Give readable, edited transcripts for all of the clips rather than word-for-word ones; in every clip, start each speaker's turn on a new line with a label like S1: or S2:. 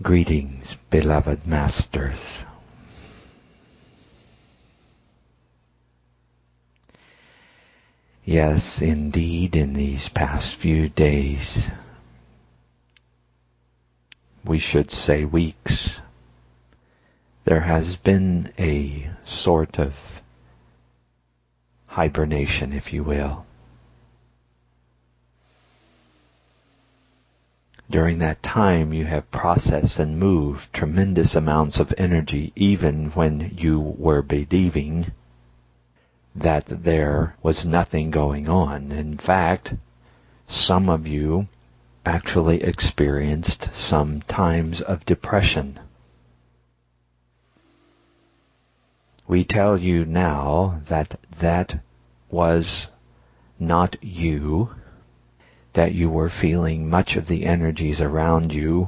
S1: Greetings, beloved masters. Yes, indeed, in these past few days, we should say weeks, there has been a sort of hibernation, if you will. During that time, you have processed and moved tremendous amounts of energy, even when you were believing that there was nothing going on. In fact, some of you actually experienced some times of depression. We tell you now that that was not you, that you were feeling much of the energies around you,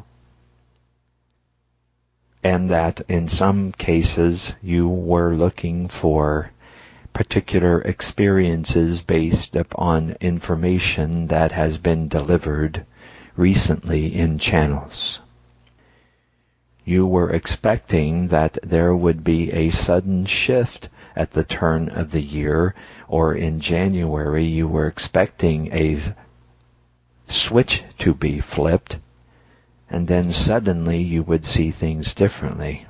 S1: and that in some cases you were looking for particular experiences based upon information that has been delivered recently in channels. You were expecting that there would be a sudden shift at the turn of the year, or in January you were expecting a switch to be flipped, and then suddenly you would see things differently.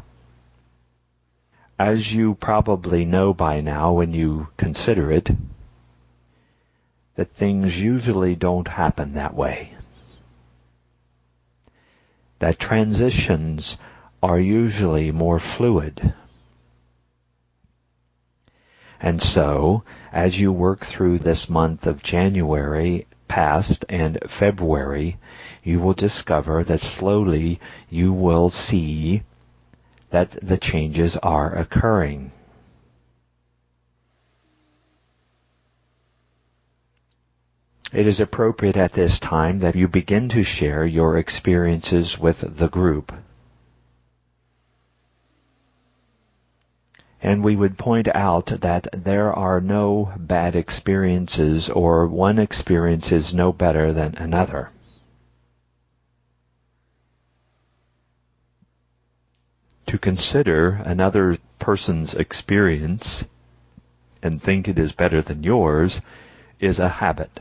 S1: As you probably know by now when you consider it, that things usually don't happen that way. That transitions are usually more fluid. And so, as you work through this month of January past and February, you will discover that slowly you will see that the changes are occurring. It is appropriate at this time that you begin to share your experiences with the group. And we would point out that there are no bad experiences, or one experience is no better than another. To consider another person's experience and think it is better than yours is a habit.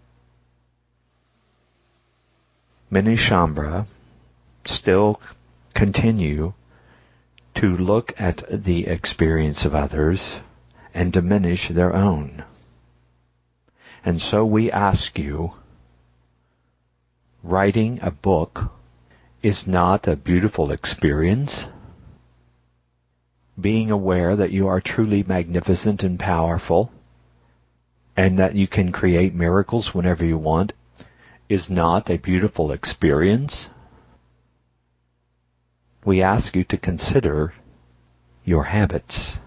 S1: Many Shaumbra still continue to look at the experience of others and diminish their own. And so we ask you, writing a book is not a beautiful experience? Being aware that you are truly magnificent and powerful, and that you can create miracles whenever you want, is not a beautiful experience? We ask you to consider your habits.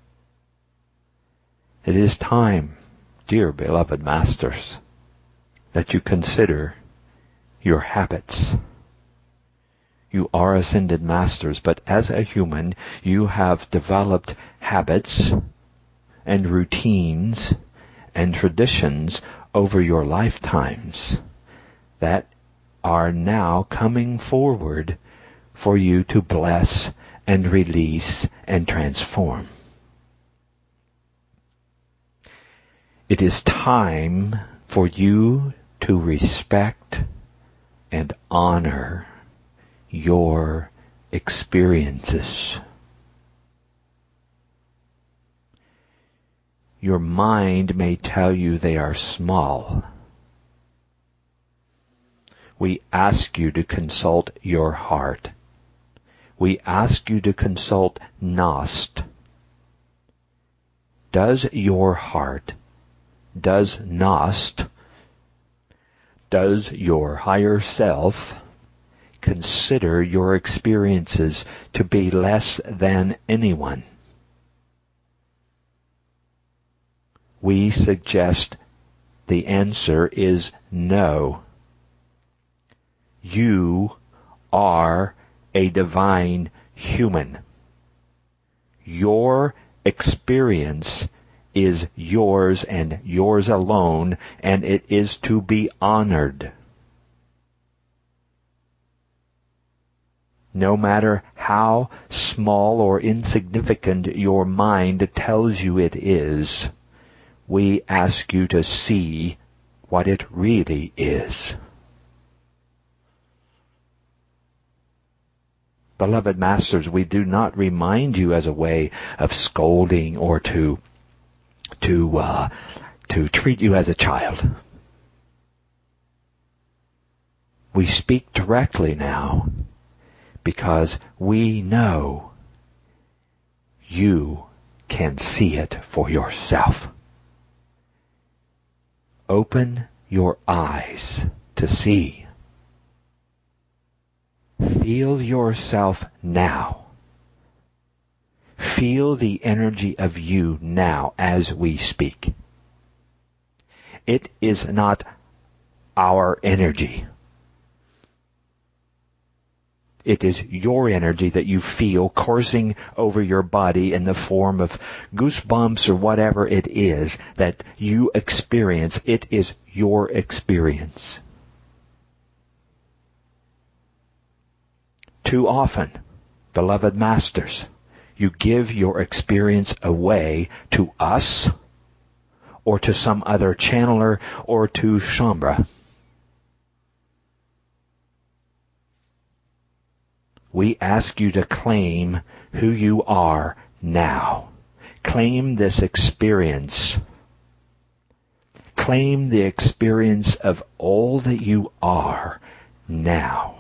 S1: It is time, dear beloved masters, that you consider your habits. You are ascended masters, but as a human, you have developed habits and routines and traditions over your lifetimes that are now coming forward for you to bless and release and transform. It is time for you to respect and honor your experiences. Your mind may tell you they are small. We ask you to consult your heart. We ask you to consult Nost. Does your heart, does Nost, does your higher self consider your experiences to be less than anyone? We suggest the answer is no. You are a divine human. Your experience is yours and yours alone, and it is to be honored. No matter how small or insignificant your mind tells you it is, we ask you to see what it really is. Beloved Masters, we do not remind you as a way of scolding or to treat you as a child. We speak directly now because we know you can see it for yourself. Open your eyes to see. Feel yourself now. Feel the energy of you now as we speak. It is not our energy. It is your energy that you feel coursing over your body in the form of goosebumps or whatever it is that you experience. It is your experience. Too often, beloved Masters, you give your experience away to us or to some other channeler or to Shaumbra. We ask you to claim who you are now. Claim this experience. Claim the experience of all that you are now.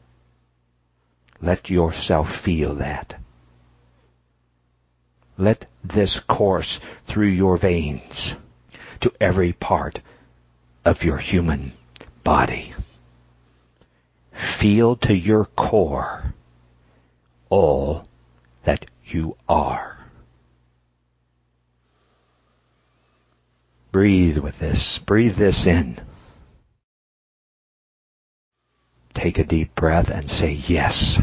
S1: Let yourself feel that. Let this course through your veins to every part of your human body. Feel to your core all that you are. Breathe with this. Breathe this in. Take a deep breath and say yes.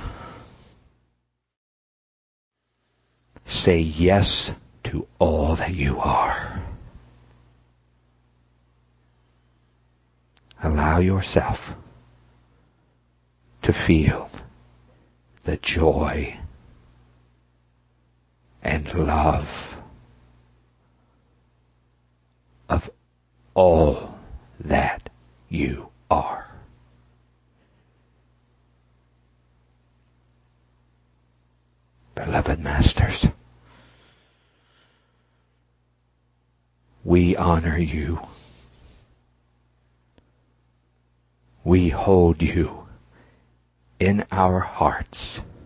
S1: Say yes to all that you are. Allow yourself to feel the joy and love of all that you are. Beloved Masters, we honor you. We hold you in our hearts